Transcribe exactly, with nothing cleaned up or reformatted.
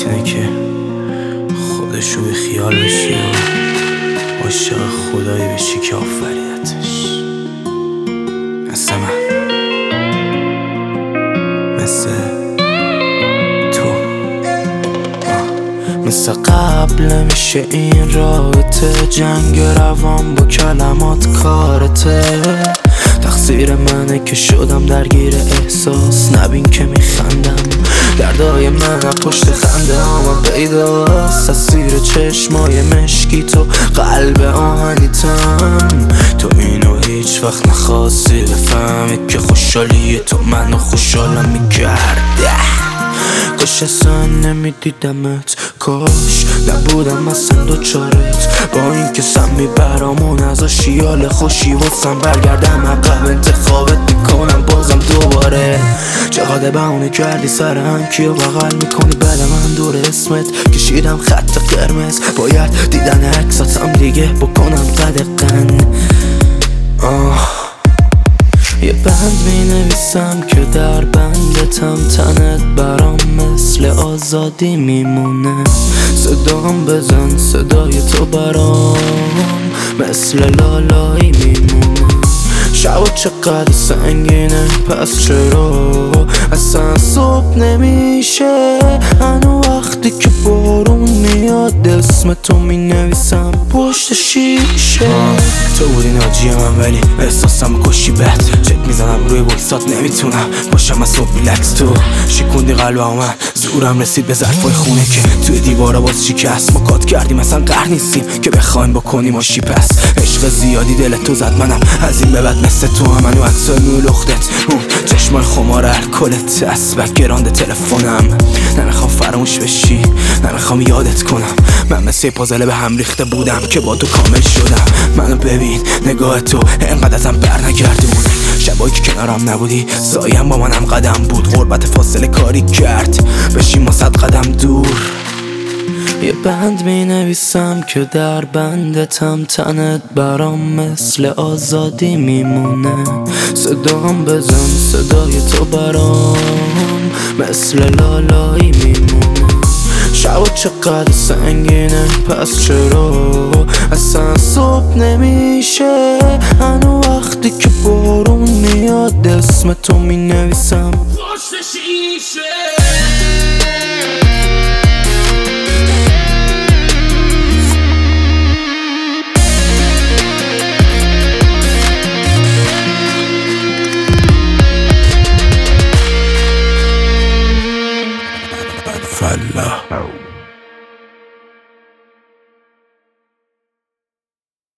حقیقت اینه که خودشو بی خیال بشی و عاشق خدایی بشی که آفریدتش. مثل من، مثل تو، مثل قبل میشه این رابطه. جنگ روان با کلمات کارته. تقصیر منه که شدم درگیر احساس. نبین که میخندم دردای من پشت خنده هاما پیداست. تاثیر چشمای مشکی تو قلب آهنیتم. تو اینو هیچ وقت نخواستی بفهمی که خوشحالی تو منو خوشحالم میکرده. کاش اصلا نمیدیدمت، کاش نبودم اصلا دوچارت. با این که سم میبرامون از آشیال خوشی واسم برگردم عقب انتخابت میکنم بازم دوباره. چقدر بهونه کردی سرم کیو بغل میکنی بعد من دور اسمت کشیدم خط قرمز. باید دیدن عکساتم دیگه بکنم قدقن. آه یه بند می نویسم که در بندتم. تنت برام مثل آزادی میمونه. صدام بزن صدای تو برام مثل لالایی میمونه. شب چقدر سنگینه پس چرا اصلا صبح نمیشه؟ هنو وقتی که بارون میاد اسم تو می نویسم پشت شیشه. تو بودی ناجی من ولی احساسم کشی بد. چک میزنم روی ویسات نمیتونم باشم از صبح ریلکس. تو شکوندی قلبم من زورم رسید به ظرفای خونه که توی دیوارا باز شکست. ما کات کردیم مثلا قهر نیستیم که بخوایم بکنیم آشی. پس عشق زیادی دلت تو زد منم از این به بعد مثل تو هم. منو عکسای موی لختت اون چشمای خمار الکلت اسبک گرانده تلفنم. نمیخوام فراموش بشی نمیخوام یادت کنم. من مثل پازل به هم ریخته بودم که با تو کامل شدم. منو ببین نگاه تو انقدر ازم بر نگردون. شبایی که کنارم نبودی سایم با منم قدم بود. غربت فاصله کاری کرد بشیم ما صد قدم دور. یه بند می نویسم که در بندتم. تنت برام مثل آزادی میمونه. صدام بزن صدای تو برام مثل لالایی میمونه. شب چقدر سنگینه پس چرا اصلا صبح نمیشه؟ هنو وقتی که بارون میاد اسم تو می نویسم پشت شیشه.